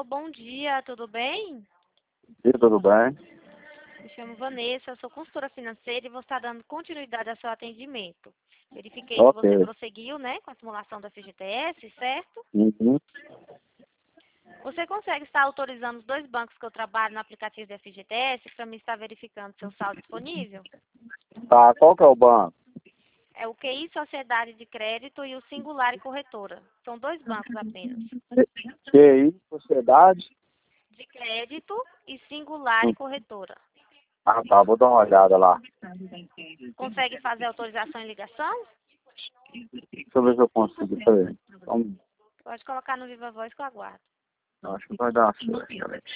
Alô, bom dia, tudo bem? E tudo bem? Me chamo Vanessa, sou consultora financeira e vou estar dando continuidade ao seu atendimento. Verifiquei que Ok. você prosseguiu, né, com a simulação da FGTS, certo? Uhum. Você consegue estar autorizando os dois bancos que eu trabalho no aplicativo da FGTS para mim estar verificando seu saldo disponível? Tá, qual que é o banco? É o QI Sociedade de Crédito e o Singular e Corretora. São dois bancos apenas. QI, Sociedade? De crédito e Singular e Corretora. Ah, tá, vou dar uma olhada lá. Consegue fazer autorização em ligação? Deixa eu ver se eu consigo. Peraí. Vamos. Pode colocar no Viva Voz que eu aguardo. Acho que vai dar certo.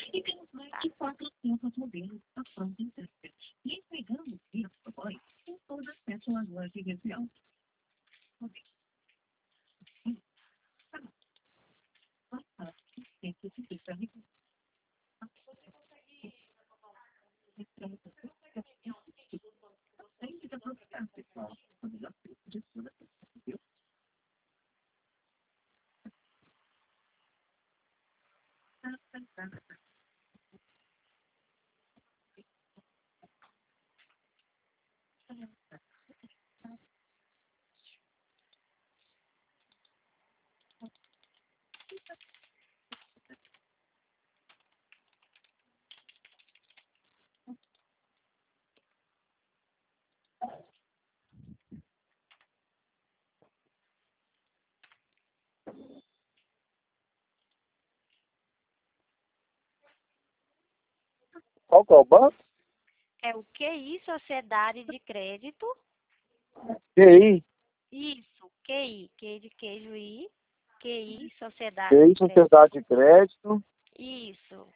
Qual que é o banco? É o QI Sociedade de Crédito. QI. Isso, QI. Q de queijo I. QI Sociedade QI, de Crédito. Sociedade de Crédito. Isso.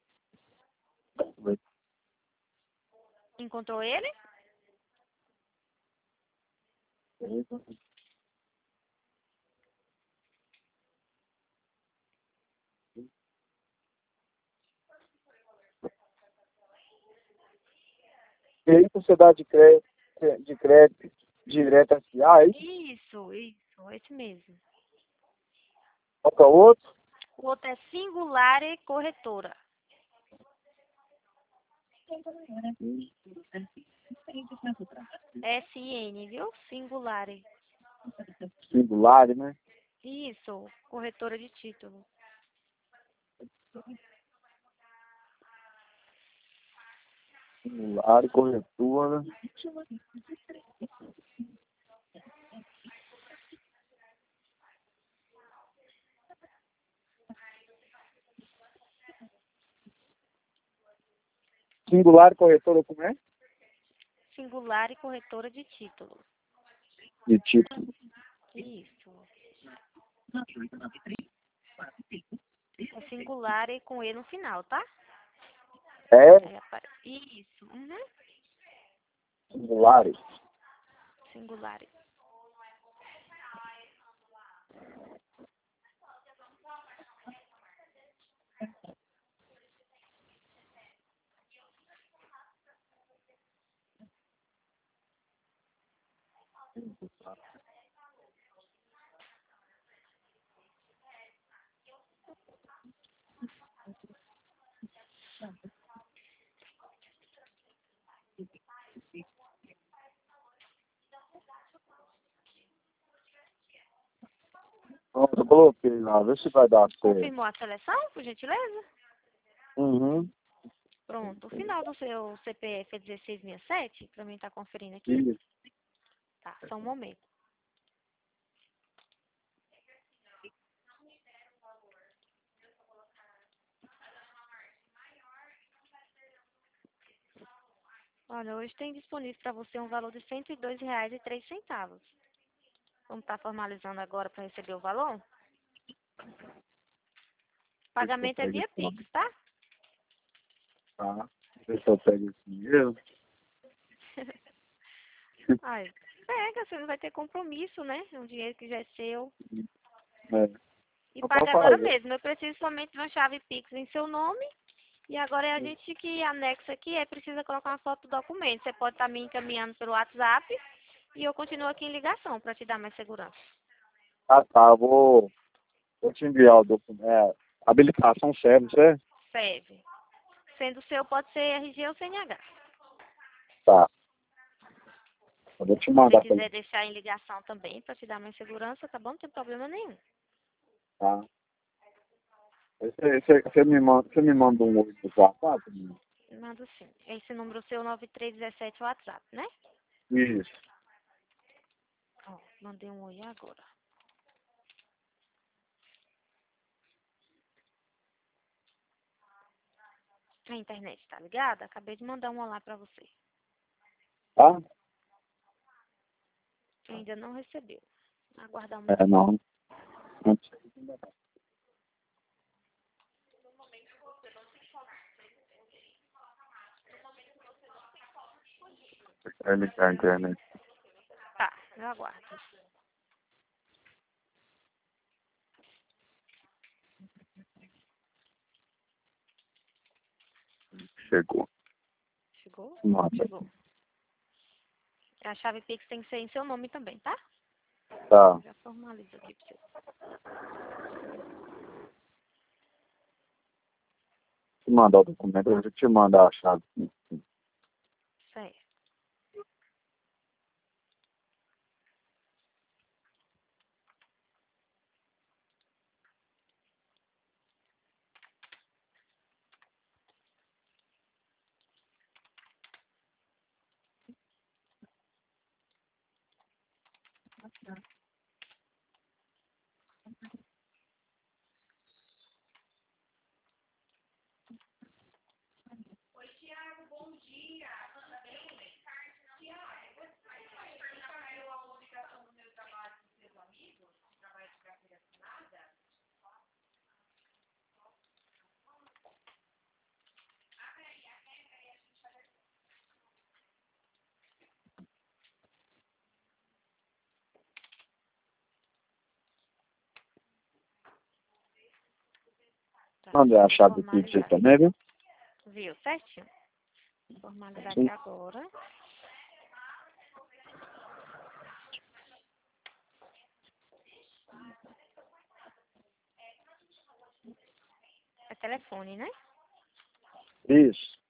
Encontrou ele? QI, Sociedade de Crédito Direto S.A., é isso? Isso, esse mesmo. Qual que é o outro? O outro é Singular e Corretora. SN, viu? Singular. Singular, né? Isso, corretora de título. Singular e corretora. Singular e corretora, como é? Singular e corretora de título. De título. Isso. É singular e com E no final, tá? É, Isso. Uhum. singulares. Singular. Pronto, eu coloquei lá, vê se vai dar certo. Confirmou a seleção, por gentileza? Uhum. Pronto. O final do seu CPF é 1667, pra mim estar conferindo aqui. Isso. Tá, só um momento. Olha, hoje tem disponível para você um valor de R$ 102,03. Vamos estar formalizando agora para receber o valor? Pagamento é via Pix, tá? Tá. Deixa eu pegar esse dinheiro. Ai, pega, você não vai ter compromisso, né? É um dinheiro que já é seu. É. E Não pode paga agora fazer. mesmo. Eu preciso somente de uma chave Pix em seu nome. E agora é a gente que anexa aqui, precisa colocar uma foto do documento. Você pode estar me encaminhando pelo WhatsApp e eu continuo aqui em ligação para te dar mais segurança. Ah, tá. Vou te enviar o documento, Habilitação serve, não serve? Serve. Sendo seu, pode ser RG ou CNH. Tá. Eu vou te Se mandar você quiser deixar em ligação também, para te dar mais segurança, tá bom? Não tem problema nenhum. tá. Você me manda um oi no WhatsApp? Mando sim. Esse número seu, 9317, é o WhatsApp, né? Isso. Ó, mandei um oi agora. A internet tá ligada? Acabei de mandar um olá pra você. Tá? Ainda não recebeu. Aguardar um É, minuto. não. É ligar a internet. Tá, eu aguardo. Chegou. Chegou? Nossa. Chegou. A chave Pix tem que ser em seu nome também, tá? Tá. Já formalizo aqui pra você. Se mandar o documento, eu vou te mandar a chave. Certo. Tá, Mandei a chave aqui pra você também, viu? Viu? Certinho. Vou formalizar Sim. aqui agora. É telefone, né? Isso.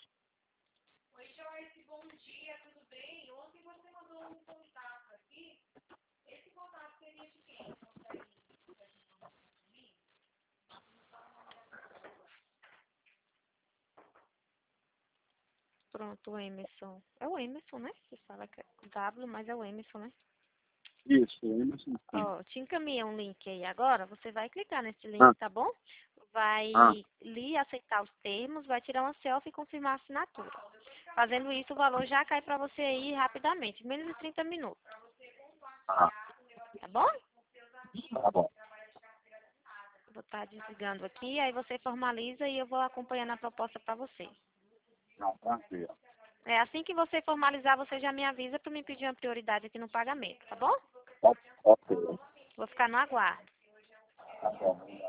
Pronto, o Emerson. É o Emerson, né? Você fala que é W, mas é o Emerson, né? Isso, Emerson. Ó, te encaminhei um link aí agora. Você vai clicar nesse Ah, link, tá bom? Vai ah, ler, aceitar os termos, vai tirar uma selfie e confirmar a assinatura. Fazendo isso, o valor já cai pra você aí rapidamente, menos de 30 minutos, ah, tá bom? tá bom. Vou estar desligando aqui, aí você formaliza e eu vou acompanhando a proposta pra você. Não, tranquilo. É assim que você formalizar, você já me avisa pra me pedir uma prioridade aqui no pagamento, tá bom? Ok. Vou ficar no aguardo. Tá bom.